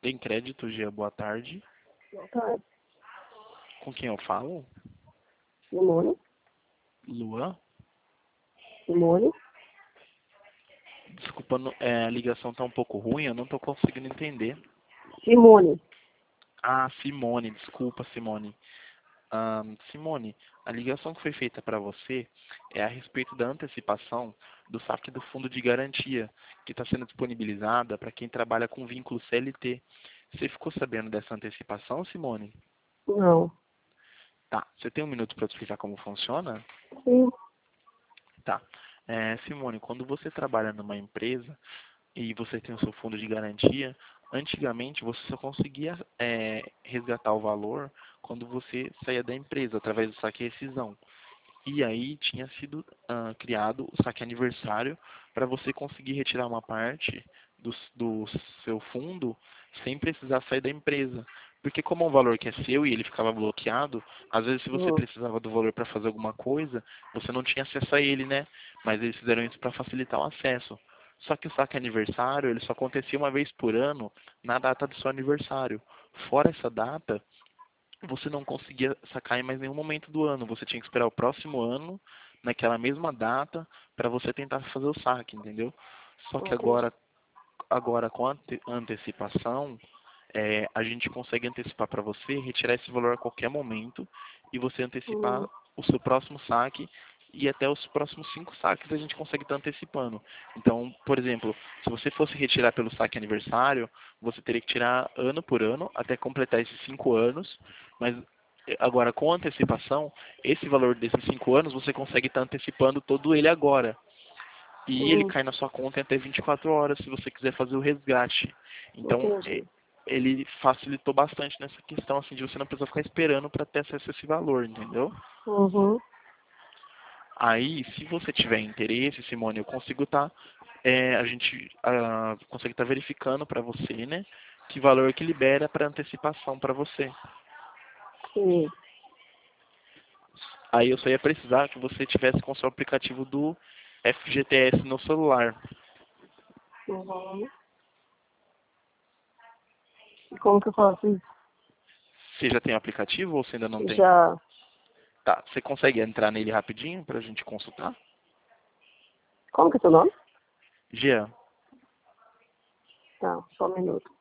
Tem crédito, Gia? Boa tarde. Boa tarde. Com quem eu falo? Simone. Luan? Simone. Desculpa, a ligação tá um pouco ruim, eu não tô conseguindo entender. Simone. Ah, Simone, desculpa, Simone. Simone, a ligação que foi feita para você é a respeito da antecipação do saque do fundo de garantia, que está sendo disponibilizada para quem trabalha com vínculo CLT. Você ficou sabendo dessa antecipação, Simone? Não. Tá. Você tem um minuto para explicar como funciona? Sim. Tá. Simone, quando você trabalha numa empresa e você tem o seu fundo de garantia, antigamente você só conseguia resgatar o valor quando você saía da empresa, através do saque e rescisão. E aí tinha sido criado o saque aniversário para você conseguir retirar uma parte do seu fundo sem precisar sair da empresa. Porque como é um valor que é seu e ele ficava bloqueado, às vezes se você Hum. precisava do valor para fazer alguma coisa, você não tinha acesso a ele, né? Mas eles fizeram isso para facilitar o acesso. Só que o saque aniversário, ele só acontecia uma vez por ano na data do seu aniversário. Fora essa data, você não conseguia sacar em mais nenhum momento do ano. Você tinha que esperar o próximo ano, naquela mesma data, para você tentar fazer o saque, entendeu? Só que Entendi. agora com a antecipação, a gente consegue antecipar para você, retirar esse valor a qualquer momento e você antecipar Hum. o seu próximo saque e até os próximos 5 saques a gente consegue estar antecipando. Então, por exemplo, se você fosse retirar pelo saque aniversário, você teria que tirar ano por ano até completar esses 5 anos, mas agora com antecipação, esse valor desses 5 anos você consegue estar antecipando todo ele agora. E ele Hum. cai na sua conta em até 24 horas se você quiser fazer o resgate. Então, Entendi. ele facilitou bastante nessa questão assim de você não precisar ficar esperando para ter acesso a esse valor, entendeu? Uhum. Aí, se você tiver interesse, Simone, eu consigo a gente consegue estar verificando para você, né, que valor que libera para antecipação para você. Sim. Aí eu só ia precisar que você tivesse com o seu aplicativo do FGTS no celular. Uhum. E como que eu faço isso? Você já tem o aplicativo ou você ainda não tem? Já. Tá, você consegue entrar nele rapidinho para a gente consultar? Como que é teu nome? Jean, Tá, só um minuto.